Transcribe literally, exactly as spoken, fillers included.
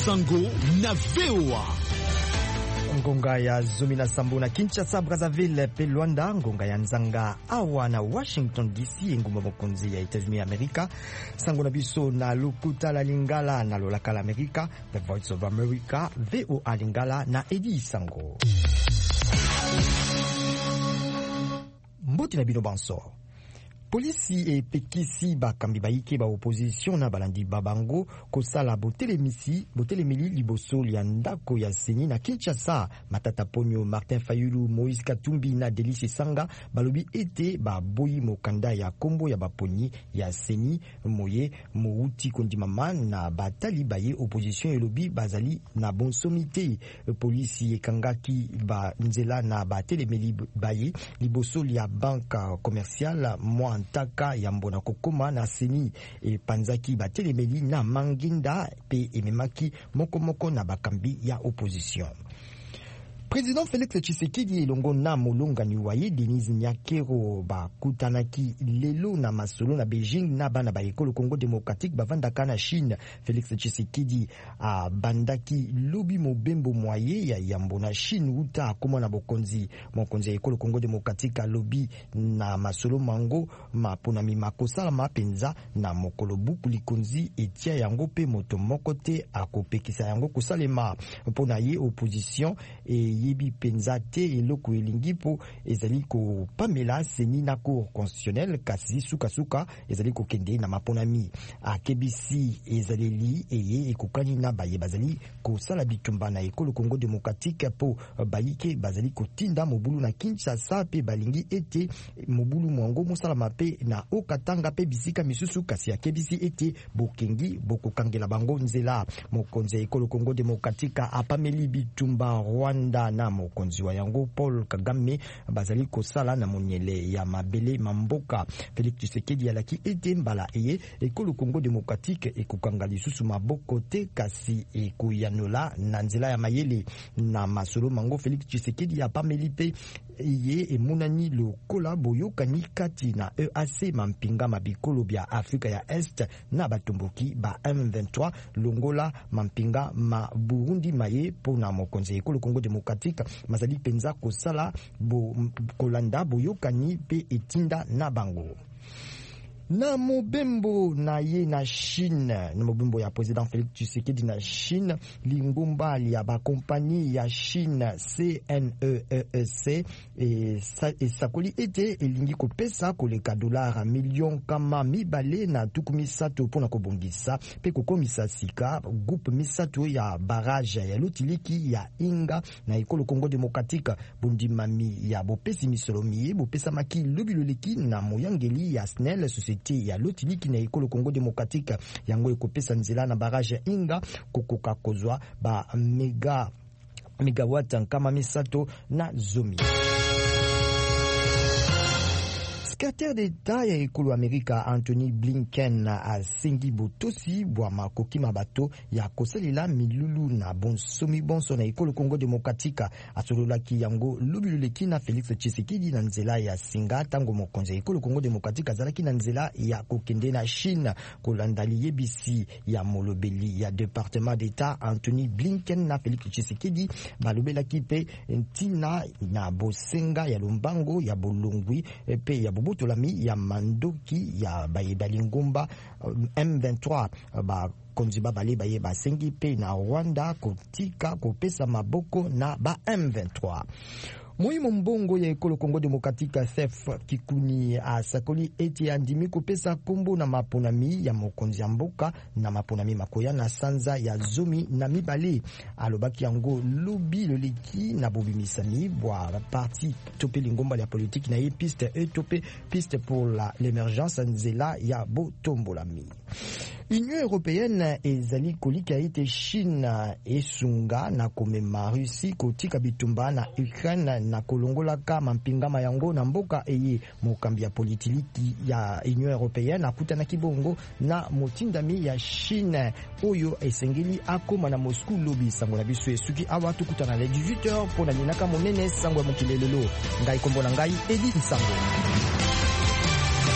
Sango na V O A. Ngonga ya Zomi na Sambo na Kinshasa, Brazzaville pe Luanda, ngonga ya Nzanga awa na Washington D C, ngumba mokonzi ya Etats-Unis Amerika. Sango na biso na Lukuta la Lingala na Lolakala Amerika, The Voice of America, V O A Lingala na Edi Sango. Mboti na bino banso. Polisi e pekisi bakambi baike ba opposition na balandi babango kosala botelemisi botelemili liboso ya ndako ya Seni na Kinshasa. Matata Ponyo, Martin Fayulu, Moïse Katumbi na Delice Sanga balobi ete ba boyi mokanda ya kombo ya baponi ya Seni moye mouti kondimama na batali baye opposition elobi bazali na bonsomité. Polisi ekangaki ba nzela na batelemili baye liboso ya banka commerciale mwa Ntaka ya mbona kokoma na Seni e panzaki batelemeli na manginda pe ememaki moko moko na bakambi ya opposition. Président Félix Tshisekedi elongo na molongani waye Denise Nyakero bakutanaki lelo na masolo na Beijing na bana ba ekolo Congo démocratique bavandaka na Chine. Félix Tshisekedi a bandaki lobi mobembo moye ya yambo na Chine uta akoma na bokonzi mokonzi ya ekolo Congo démocratique lobi na masolo mango maponami makosala mapenza na mokolo buku likonzi etia yango pe moto moko te akopekisa yango kosalema mpona ye opposition e yebi penzate eloko elingi po ezali ko pamela Seni na cour constitutionnelle kasi suka suka ezali ko kende na maponami akebisi ezali li eye ekokani na baye bazali ko sala bitumba na ekolo Congo démocratique po bayike bazali ko tinda mobulu na Kinshasa pe balingi ete mobulu mwango mosala mape na okatanga pe bisika misusu kasi akebisi ete bokengi bokokangela bango nzela. Mokonzi ekolo Congo démocratique apameli bitumba Rwanda na mokonzi wa yango Paul Kagame bazali kosala na monyele ya mabele mamboka. Félix Tshisekedi alaki ete mbala eye ekolo Congo démocratique ekokanga lisusu maboko te kasi ekoyanola na nzela ya mayele na masolo mango. Félix Tshisekedi apameli pe iye emunani lokola boyokani kati na E A C mampinga mabikolo bya Afrika ya Est na batomboki ba M vingt-trois longola mampinga ma Burundi maye pona mokonzi ekolo Congo démocratique mazali penza kosala bo kolanda boyokani pe etinda na bango. Na mobembo na ye na Chine, na mobembo ya président Félix Tshisekedi na Chine, lingumba ya ba kompani ya Chine C N E E C e, sa, e sakoli ete elingi kopesa koleka dolara million kama mibale na tuku misato pona kobongisa pe kokomisa sika groupe misato ya barrage ya lotiliki ya Inga na ekolo Congo démocratique. Bondimami ya bopesi misolomi bopesa maki lobiloleki na moyangeli ya S N E L ya lotiliki na ekolo Congo démocratique yango ekopesa nzela na barrage ya Inga kokoka kozwa ba mega megawatt nkama misato na zomi. Secrétaire d'État ya ekolo Amerika Anthony Blinken asengi botosi bwa makoki mabato ya kosalela milulu na bonsomi bonso na ekolo Congo démocratique. Asololaki yango lobiloleki na Félix Tshisekedi na nzela ya singa tango mokonzi ya ekolo Congo démocratique azalaki na nzela ya kokende na Chine kolanda liyebisi ya molobeli ya département d'État. Anthony Blinken na Félix Tshisekedi balobelaki pe ntina na bosenga ya lombango ya bolongwi pe ya botolami ya mandoki ya bayebali ngumba M vingt-trois ba konzi babale baye basengi pe na Rwanda kotika kopesa maboko na ba M vingt-trois. Moimo mbongo ya ekolo Congo démocratique Sef Kikuni asakoli eti andimi kopesa kombo na maponami ya mokonzi ya mboka na maponami makoya na sanza ya zomi na mibale. Alobaki yango lobi loleki na bobimisani bwa parti tope lingomba ya politique na ye piste e tope piste pour la l'émergence nzela ya botombolami. Union européenne ezali kolika ete Chine esunga na komema Russie kotika bitumba na Ukraine na kolongola kama mpingama yango na mboka eye mokambi ya politiki ya Union européenne akutana kibongo na motindami ya Chine oyo esengeli akoma na Moscou lobi. Sango na biso esuki awa tukutana le dix-huit heures pona ninaka monene sango ya mokilelelo ngai kombo na ngai Edith Sango.